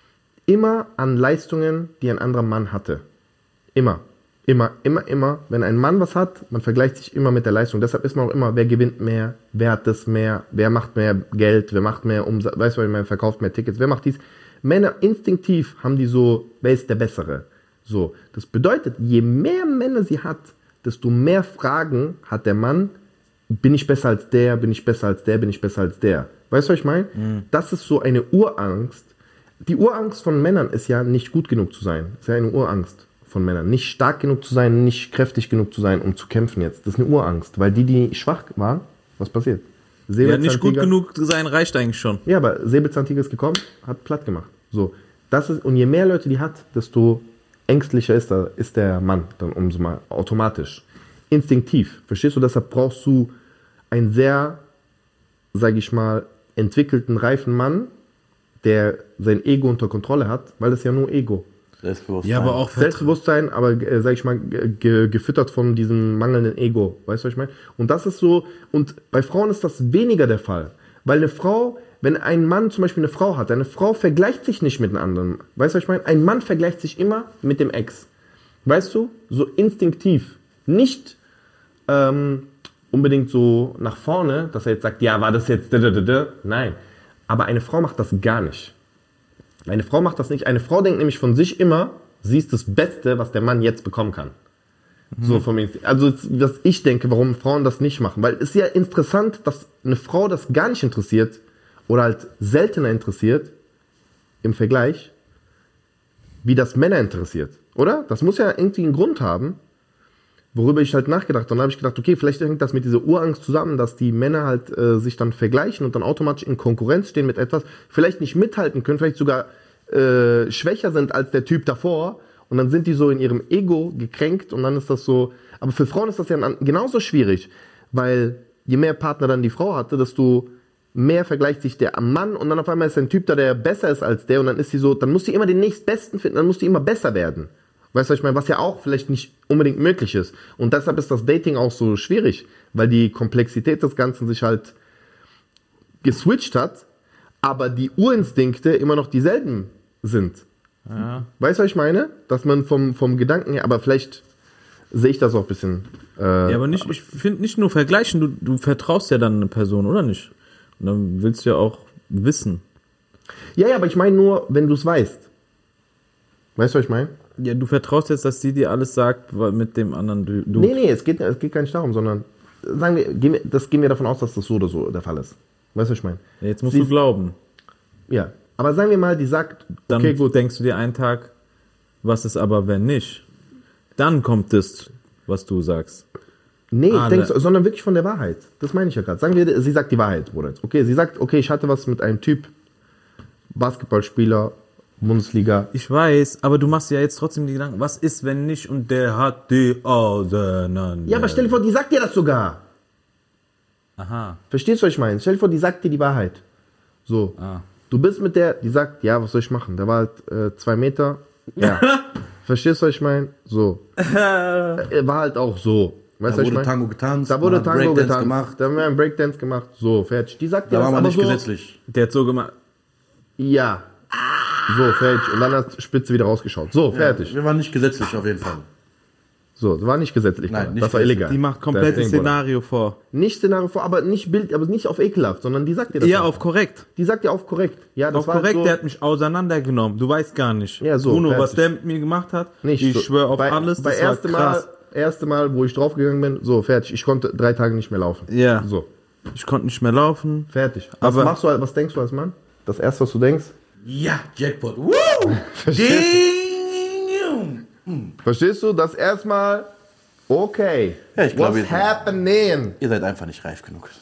immer an Leistungen, die ein anderer Mann hatte. Immer. Immer, immer, immer. Wenn ein Mann was hat, man vergleicht sich immer mit der Leistung. Deshalb ist man auch immer, wer gewinnt mehr, wer hat das mehr, wer macht mehr Geld, wer macht mehr Umsatz, weißt du, wer verkauft mehr Tickets, wer macht dies. Männer instinktiv haben die so, wer ist der Bessere? So. Das bedeutet, je mehr Männer sie hat, desto mehr Fragen hat der Mann, bin ich besser als der, bin ich besser als der, bin ich besser als der. Weißt du, was ich meine? Mhm. Das ist so eine Urangst. Die Urangst von Männern ist ja nicht gut genug zu sein. Das ist ja eine Urangst von Männern. Nicht stark genug zu sein, nicht kräftig genug zu sein, um zu kämpfen jetzt. Das ist eine Urangst. Weil die, die schwach waren, was passiert? Ja, nicht gut genug sein reicht eigentlich schon. Ja, aber Säbelzahntiger ist gekommen, hat platt gemacht. So, das ist, und je mehr Leute die hat, desto ängstlicher ist, da, ist der Mann dann umso mal automatisch. Instinktiv. Verstehst du? Deshalb brauchst du einen sehr, sage ich mal, entwickelten, reifen Mann, der sein Ego unter Kontrolle hat, weil das ist ja nur Ego. Selbstbewusstsein. Ja, aber auch Selbstbewusstsein, aber äh, sag ich mal, ge gefüttert von diesem mangelnden Ego. Weißt du, was ich meine? Und das ist so, und bei Frauen ist das weniger der Fall. Weil eine Frau, wenn ein Mann zum Beispiel eine Frau hat, eine Frau vergleicht sich nicht mit einem anderen. Weißt du, was ich meine? Ein Mann vergleicht sich immer mit dem Ex. Weißt du? So instinktiv. Nicht ähm, unbedingt so nach vorne, dass er jetzt sagt, ja, war das jetzt da, da, da, da. Nein. Aber eine Frau macht das gar nicht. Eine Frau macht das nicht. Eine Frau denkt nämlich von sich immer, sie ist das Beste, was der Mann jetzt bekommen kann. Mhm. So vom Instinkt. Also was ich denke, warum Frauen das nicht machen. Weil es ist ja interessant, dass eine Frau das gar nicht interessiert oder halt seltener interessiert im Vergleich, wie das Männer interessiert. Oder? Das muss ja irgendwie einen Grund haben, worüber ich halt nachgedacht habe. Und dann habe ich gedacht, okay, vielleicht hängt das mit dieser Urangst zusammen, dass die Männer halt äh, sich dann vergleichen und dann automatisch in Konkurrenz stehen mit etwas, vielleicht nicht mithalten können, vielleicht sogar äh, schwächer sind als der Typ davor. Und dann sind die so in ihrem Ego gekränkt und dann ist das so. Aber für Frauen ist das ja genauso schwierig, weil je mehr Partner dann die Frau hatte, desto mehr vergleicht sich der am Mann und dann auf einmal ist ein Typ da, der besser ist als der und dann ist sie so, dann muss sie immer den nächstbesten finden, dann muss die immer besser werden. Weißt du, was ich meine? Was ja auch vielleicht nicht unbedingt möglich ist. Und deshalb ist das Dating auch so schwierig, weil die Komplexität des Ganzen sich halt geswitcht hat, aber die Urinstinkte immer noch dieselben sind. Ja. Weißt du, was ich meine? Dass man vom, vom Gedanken her, aber vielleicht sehe ich das auch ein bisschen. Äh, Ja, aber nicht, ich finde nicht nur vergleichen, du, du vertraust ja dann eine Person, oder nicht? Und dann willst du ja auch wissen. ja, ja, aber ich meine nur, wenn du es weißt. Weißt du, was ich meine? Ja, du vertraust jetzt, dass die dir alles sagt, weil mit dem anderen du. du Nee, nee, es geht, es geht gar nicht darum, sondern sagen wir, gehen wir, das gehen wir davon aus, dass das so oder so der Fall ist. Weißt du, was ich meine? Ja, jetzt musst Sie- du glauben. Ja. Aber sagen wir mal, die sagt, Dann okay, gut. denkst du dir einen Tag, was ist aber, wenn nicht? Dann kommt das, was du sagst. Nee, Ah, ich denk, ne. sondern wirklich von der Wahrheit. Das meine ich ja gerade. Sagen wir, sie sagt die Wahrheit, Bruder. Okay, sie sagt, okay, ich hatte was mit einem Typ, Basketballspieler, Bundesliga. Ich weiß, aber du machst ja jetzt trotzdem die Gedanken, was ist, wenn nicht und der hat die auseinander. Ja, aber stell dir vor, die sagt dir das sogar. Aha. Verstehst du, was ich meine? Stell dir vor, die sagt dir die Wahrheit. So. Ah. Du bist mit der, die sagt, ja, was soll ich machen? Der war halt äh, zwei Meter. Ja. Verstehst du, was ich meine? So. Er war halt auch so. Weißt Da du, was ich wurde meine? Tango getanzt, Da wurde man hat Tango Breakdance getanzt. gemacht. Da haben wir einen Breakdance gemacht. So, fertig. Die sagt dir Da das war man aber nicht so. gesetzlich. Der hat so gemacht. Ja. So, fertig. Und dann hat Spitze wieder rausgeschaut. So, fertig. Wir waren nicht gesetzlich auf jeden Fall. So, das war nicht gesetzlich. Nein, Bruder. nicht das war gesetzlich. illegal. Die macht Das komplettes Ding, Bruder. Szenario vor. Nicht Szenario vor, aber nicht Bild, aber nicht auf ekelhaft, sondern die sagt dir das. Ja, nicht. auf korrekt. Die sagt dir auf korrekt. Ja, das Auf war korrekt, halt der so, hat mich auseinandergenommen. Du weißt gar nicht. Ja, so, Bruno, fertig. was der mit mir gemacht hat, nicht ich so. schwöre auf bei, alles, bei das erste war krass. Mal, erste Mal, wo ich draufgegangen bin, so, fertig. Ich konnte drei Tage nicht mehr laufen. Ja. So, Ich konnte nicht mehr laufen. fertig. Was Aber- machst du, was denkst du als Mann? Das erste, was du denkst? Ja, Jackpot. Woo! Ding! Verstehst du? Das erstmal, okay. Ja, ich glaube, What's ihr- happening? Ihr seid einfach nicht reif genug.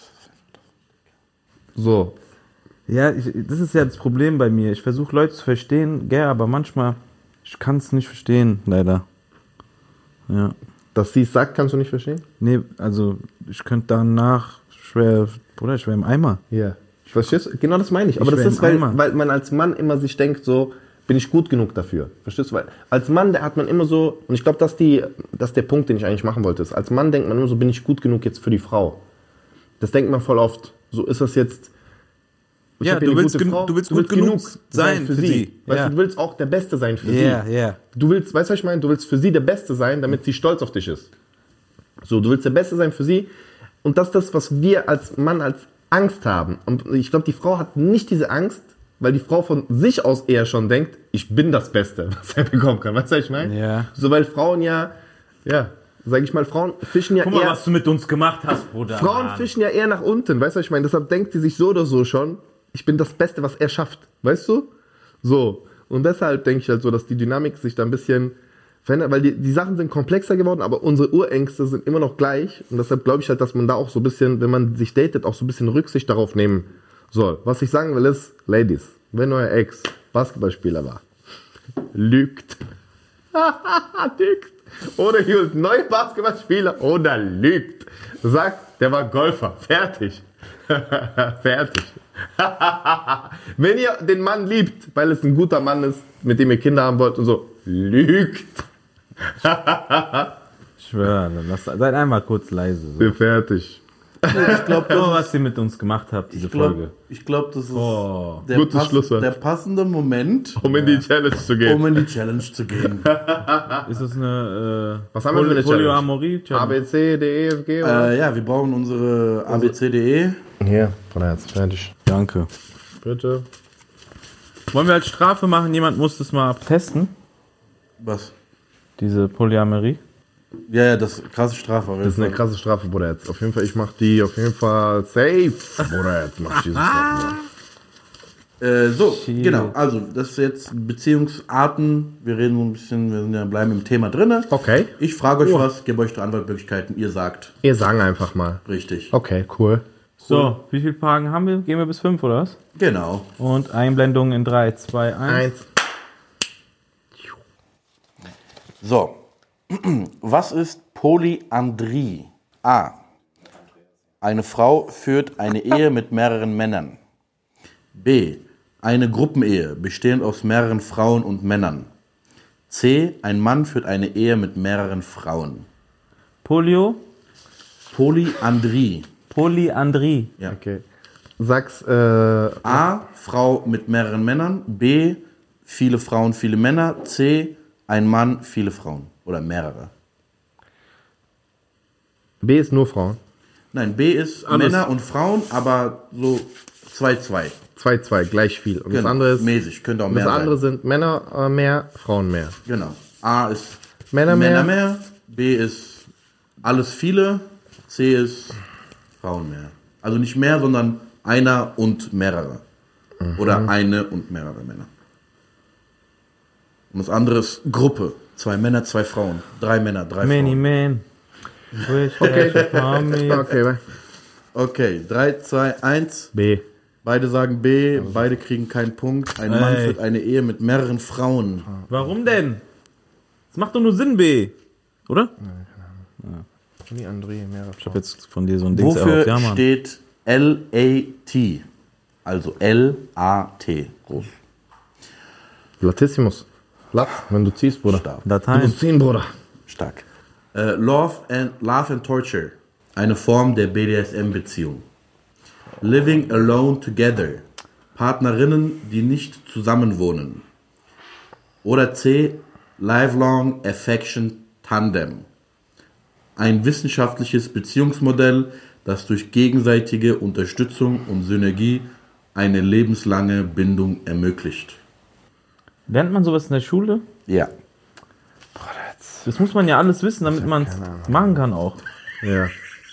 So. Ja, ich, das ist ja das Problem bei mir. Ich versuche Leute zu verstehen, gell, aber manchmal, ich kann es nicht verstehen, leider. Ja. Dass sie es sagt, kannst du nicht verstehen? Nee, also ich könnte danach schwer, Bruder, ich wäre im Eimer. Ja. Verstehst du? Genau das meine ich. Aber Ich das wär ist, im weil, Eimer. weil man als Mann immer sich denkt, so, bin ich gut genug dafür? Verstehst du? Weil als Mann, da hat man immer so, und ich glaube, das, ist die- das ist der Punkt, den ich eigentlich machen wollte. Ist, als Mann denkt man immer so, bin ich gut genug jetzt für die Frau? Das denkt man voll oft. So ist das jetzt. ich Ja, hab hier du eine willst gute gen- Frau, du willst gut genug sein für sie. Weißt Ja. du, du willst auch der Beste sein für Ja, sie. ja. Du willst, weißt du, was ich meine? Du willst für sie der Beste sein, damit sie stolz auf dich ist. So, du willst der Beste sein für sie. Und das ist das, was wir als Mann als Angst haben. Und ich glaube, die Frau hat nicht diese Angst, weil die Frau von sich aus eher schon denkt, ich bin das Beste, was er bekommen kann. Weißt du, was ich meine? Ja. So, weil Frauen ja, ja, sag ich mal, Frauen fischen ja Guck mal, eher... was du mit uns gemacht hast, Bruder. Frauen Mann. fischen ja eher nach unten, weißt du, was ich meine? Deshalb denkt sie sich so oder so schon, ich bin das Beste, was er schafft, weißt du? So. Und deshalb denke ich halt so, dass die Dynamik sich da ein bisschen verändert, weil die, die Sachen sind komplexer geworden, aber unsere Urängste sind immer noch gleich. Und deshalb glaube ich halt, dass man da auch so ein bisschen, wenn man sich datet, auch so ein bisschen Rücksicht darauf nehmen soll. Was ich sagen will ist, Ladies, wenn euer Ex Basketballspieler war, lügt. lügt. Oder ihr wollt neue Basketballspieler oder lügt. Sagt, der war Golfer. Fertig. Fertig. Wenn ihr den Mann liebt, weil es ein guter Mann ist, mit dem ihr Kinder haben wollt und so, lügt. Ich schwöre, lass, seid einmal kurz leise. So. Fertig. Ich glaube, Guck mal, was ihr mit uns gemacht habt, diese ich glaub, Folge. ich glaub, das ist Oh. der, Gutes Schlusswort. der passende Moment, Um in die Challenge zu gehen. um in die Challenge zu gehen. Ist das eine äh, Was haben wir für eine Challenge? Polyamorie? A, B, C, D, E, F, G, oder? äh, ja, wir brauchen unsere A B C D E. Hier, von Herz. Fertig. Danke. Bitte. Wollen wir als Strafe machen? Jemand muss das mal testen, Was? diese Polyamorie. Ja, ja, das ist krasse Strafe. Das ist eine krasse Strafe, Bruder. Jetzt. Auf jeden Fall, ich mach die auf jeden Fall safe. Bruder, jetzt mach ich diese Strafe. Äh, so, Shit. genau. Also, das ist jetzt Beziehungsarten. Wir reden so ein bisschen, wir sind ja, bleiben im Thema drin. Okay. Ich frage euch was, gebe euch die Antwortmöglichkeiten. Ihr sagt Ihr sagen einfach mal. richtig. Okay, cool. So, wie viele Fragen haben wir? Gehen wir bis fünf, oder was? Genau. Und Einblendung in drei, zwei, eins. Eins. So. Was ist Polyandrie? A. Eine Frau führt eine Ehe mit mehreren Männern. B. Eine Gruppenehe, bestehend aus mehreren Frauen und Männern. C. Ein Mann führt eine Ehe mit mehreren Frauen. Polio? Polyandrie. Polyandrie. Ja. Okay. Sag's, äh, A. Frau mit mehreren Männern. B. Viele Frauen, viele Männer. C. Ein Mann, viele Frauen. Oder mehrere. B ist nur Frauen. Nein, B ist Alles. Männer und Frauen, aber so zwei zwei. zwei zwei, gleich viel. Und Genau. das andere ist, mäßig, könnte auch mehr das andere sein. sind Männer äh, mehr, Frauen mehr. Genau. A ist Männer mehr. Männer mehr, B ist alles viele, C ist Frauen mehr. Also nicht mehr, sondern einer und mehrere. Oder eine und mehrere Männer. Und das andere ist Gruppe. Zwei Männer, zwei Frauen. Drei Männer, drei Many Frauen. men. Okay. Okay. Okay, bye. Okay, drei, zwei, eins. B. Beide sagen B, beide kriegen keinen Punkt. Ein Mann Ey. führt eine Ehe mit mehreren Frauen. Warum denn? Das macht doch nur Sinn, B. Oder? Nee, André, mehrere Ich habe jetzt von dir so ein Ding erhofft. Wofür Ja, Mann. steht L A T? Also L A T. Groß. Latissimus. Lat, wenn du ziehst, Bruder. Stark. Du Latein. musst ziehen, Bruder. Stark. Äh, Love and Love and Torture. Eine Form der B D S M-Beziehung. Living alone together. Partnerinnen, die nicht zusammenwohnen. Oder C. Lifelong Affection Tandem. Ein wissenschaftliches Beziehungsmodell, das durch gegenseitige Unterstützung und Synergie eine lebenslange Bindung ermöglicht. Lernt man sowas in der Schule? Ja. Das muss man ja alles wissen, damit man es machen kann auch. Ja.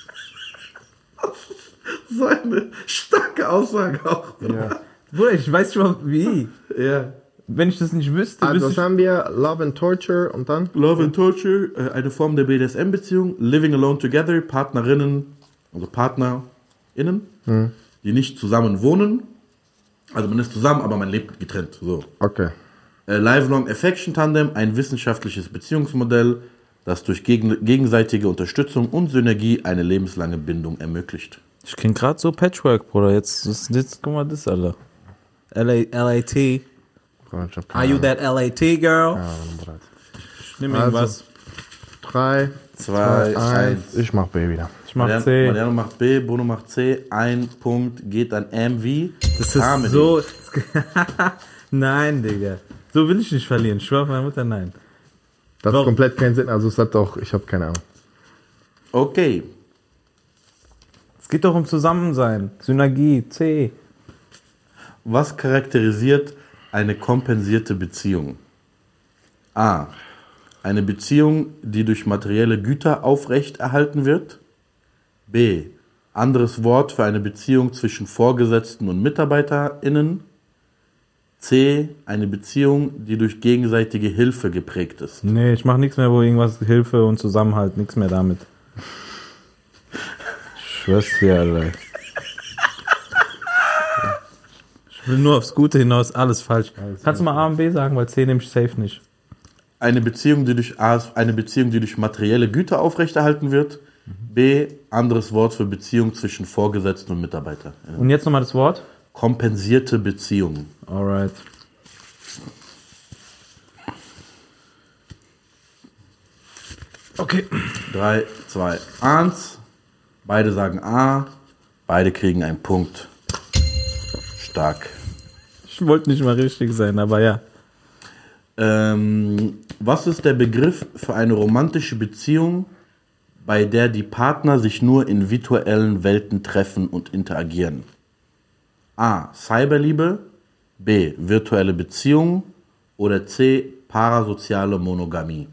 So eine starke Aussage auch. ja. Bruder, ich weiß schon mal wie. Ja. Wenn ich das nicht wüsste, Also, wüsste was ich... haben wir? Love and Torture und dann? Love and Torture, äh, eine Form der B D S M-Beziehung. Living alone together, Partnerinnen, also PartnerInnen, die nicht zusammen wohnen. Also man ist zusammen, aber man lebt getrennt. So. Okay. Äh, Lifelong Affection Tandem, ein wissenschaftliches Beziehungsmodell, das durch gegen, gegenseitige Unterstützung und Synergie eine lebenslange Bindung ermöglicht. Ich kenne gerade so Patchwork, Bruder. Jetzt, jetzt, jetzt guck mal das, Alter. L A, L A T. Bruder, ich hab Are keine you that L A T girl? Ahnung, Bruder. Ich nehme Also, irgendwas. Drei, Zwei, zwei, eins. eins. Ich mach B wieder. Ich mach Mariano, C. Mariano macht B, Bruno macht C. Ein Punkt geht an M V. Das ist Harmony. so... Nein, Digga. So will ich nicht verlieren. Ich schwör auf meine Mutter, nein. Das Warum? hat komplett keinen Sinn. Also es hat doch, ich habe keine Ahnung. Okay. Es geht doch um Zusammensein. Synergie. C. Was charakterisiert eine kompensierte Beziehung? A. Eine Beziehung, die durch materielle Güter aufrechterhalten wird. B. Anderes Wort für eine Beziehung zwischen Vorgesetzten und MitarbeiterInnen. C. Eine Beziehung, die durch gegenseitige Hilfe geprägt ist. Nee, ich mach nichts mehr, wo irgendwas Hilfe und Zusammenhalt, nichts mehr damit. Ich schwör's dir, Alter. Ich will nur aufs Gute hinaus, alles falsch. Kannst du mal A und B sagen, weil C nehme ich safe nicht. Eine Beziehung, die durch A, eine Beziehung, die durch materielle Güter aufrechterhalten wird. B. Anderes Wort für Beziehung zwischen Vorgesetzten und Mitarbeitern. Und jetzt nochmal das Wort? Kompensierte Beziehung. Alright. Okay. drei, zwei, eins. Beide sagen A. Beide kriegen einen Punkt. Stark. Ich wollte nicht mal richtig sein, aber ja. Ähm, was ist der Begriff für eine romantische Beziehung, bei der die Partner sich nur in virtuellen Welten treffen und interagieren? A. Cyberliebe. B. Virtuelle Beziehung. Oder C. Parasoziale Monogamie.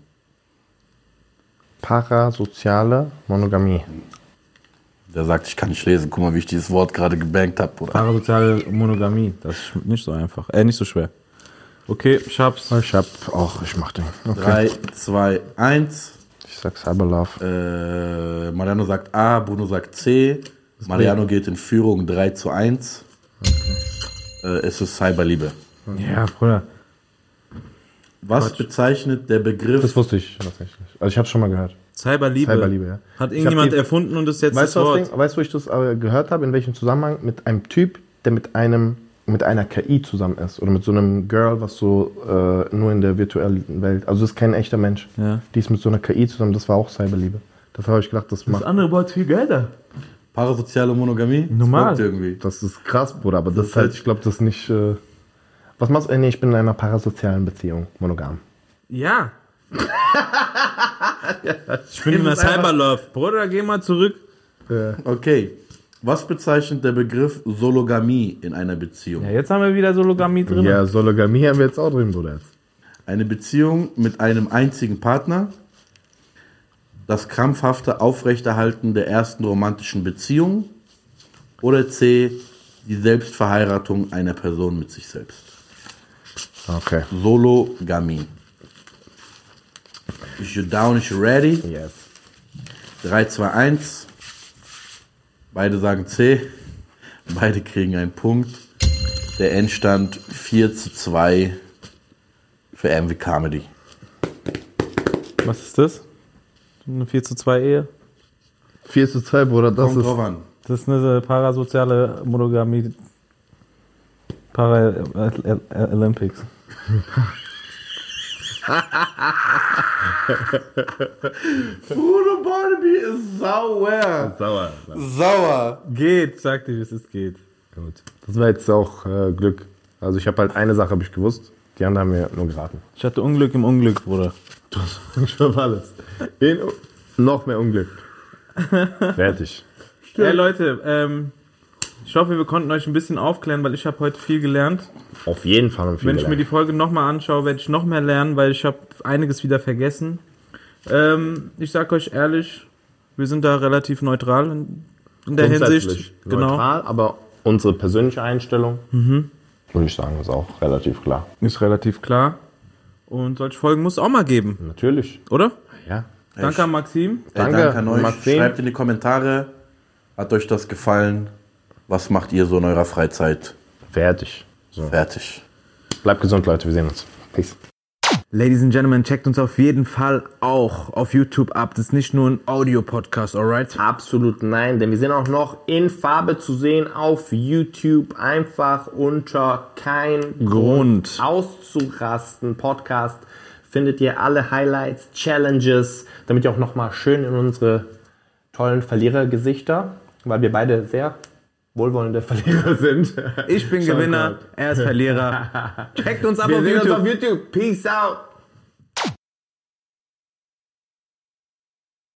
Parasoziale Monogamie. Der sagt, ich kann nicht lesen. Guck mal, wie ich dieses Wort gerade gebankt habe, Bruder. Parasoziale Monogamie. Das ist nicht so einfach. Äh, nicht so schwer. Okay, ich hab's. Ich hab auch, ich mach den. Okay. drei, zwei, eins. Ich sag Cyberlove. Äh, Mariano sagt A, Bruno sagt C. Mariano geht in Führung drei zu eins. Äh, es ist Cyberliebe. Ja, Bruder. Was Quatsch. bezeichnet der Begriff... Das wusste ich tatsächlich. Also ich habe schon mal gehört. Cyberliebe. Cyberliebe, ja. Hat Ich irgendjemand hab die- erfunden und ist jetzt Weißt das du, was Wort. Ding, weißt du, wo ich das äh, gehört habe? In welchem Zusammenhang? Mit einem Typ, der mit einem mit einer K I zusammen ist. Oder mit so einem Girl, was so äh, nur in der virtuellen Welt. Also das ist kein echter Mensch. Ja. Die ist mit so einer K I zusammen. Das war auch Cyberliebe. Dafür habe ich gedacht, das macht. andere Wort viel geiler. Parasoziale Monogamie? Normal. Das wirkt irgendwie. Das ist krass, Bruder. Aber das ist halt, ich glaube, das ist nicht. Äh, was machst du? Äh, nee, ich bin in einer parasozialen Beziehung. Monogam. Ja. Ich bin in der Cyberlove. Bruder, geh mal zurück. Okay. Was bezeichnet der Begriff Sologamie in einer Beziehung? Ja, jetzt haben wir wieder Sologamie drin. Ja, Sologamie haben wir jetzt auch drin, Bruder. Eine Beziehung mit einem einzigen Partner, das krampfhafte Aufrechterhalten der ersten romantischen Beziehung oder C, die Selbstverheiratung einer Person mit sich selbst. Okay. Sologamie. Is you down, is you ready? Yes. drei, zwei, eins. Beide sagen C. Beide kriegen einen Punkt. Der Endstand vier zu zwei für M wie Comedy. Was ist das? Eine vier zu zwei Ehe? vier zu zwei, Bruder, das Kommt ist... drauf an. Das ist eine parasoziale Monogamie. Paralympics. Bruder Barnaby ist sauer. Sauer. Sauer. Geht, sag dir, wie es ist, geht. Gut. Das war jetzt auch äh, Glück. Also ich habe halt eine Sache habe ich gewusst, die anderen haben mir nur geraten. Ich hatte Unglück im Unglück, Bruder. Ich hab alles. In, noch mehr Unglück. Fertig. Hey Leute, ähm, ich hoffe, wir konnten euch ein bisschen aufklären, weil ich habe heute viel gelernt. Auf jeden Fall. Um viel Wenn ich mir gelernt. die Folge nochmal anschaue, werde ich noch mehr lernen, weil ich habe einiges wieder vergessen. Ähm, ich sag euch ehrlich, wir sind da relativ neutral in, in der Grundsätzlich Hinsicht. Genau. neutral, aber unsere persönliche Einstellung, Mhm. würde ich sagen, ist auch relativ klar. Ist relativ klar. Und solche Folgen muss es auch mal geben, Natürlich. oder? Ja. Danke an Maxim. Ey, Danke, danke an euch. Maxim. Schreibt in die Kommentare, hat euch das gefallen? Was macht ihr so in eurer Freizeit? Fertig. So. Fertig. Bleibt gesund, Leute. Wir sehen uns. Peace. Ladies and Gentlemen, checkt uns auf jeden Fall auch auf YouTube ab. Das ist nicht nur ein Audio-Podcast, alright? Absolut nein, denn wir sind auch noch in Farbe zu sehen auf YouTube. Einfach unter kein Grund auszurasten. Podcast findet ihr alle Highlights, Challenges, damit ihr auch nochmal schön in unsere tollen Verlierergesichter, weil wir beide sehr wohlwollende Verlierer sind. Ich bin Schon Gewinner, klar. er ist Verlierer. Checkt uns ab Wir auf sehen uns YouTube. auf YouTube. Peace out.